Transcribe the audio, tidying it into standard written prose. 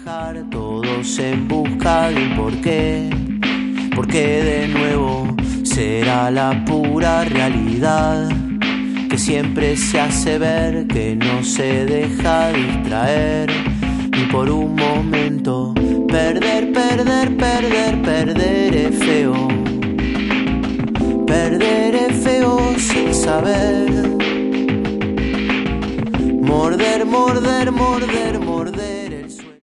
Todos en busca de un porqué, porque de nuevo será la pura realidad que siempre se hace ver, que no se deja distraer ni por un momento. Perder, perder, perder, perder es feo. Perder es feo sin saber. Morder, morder, morder, morder.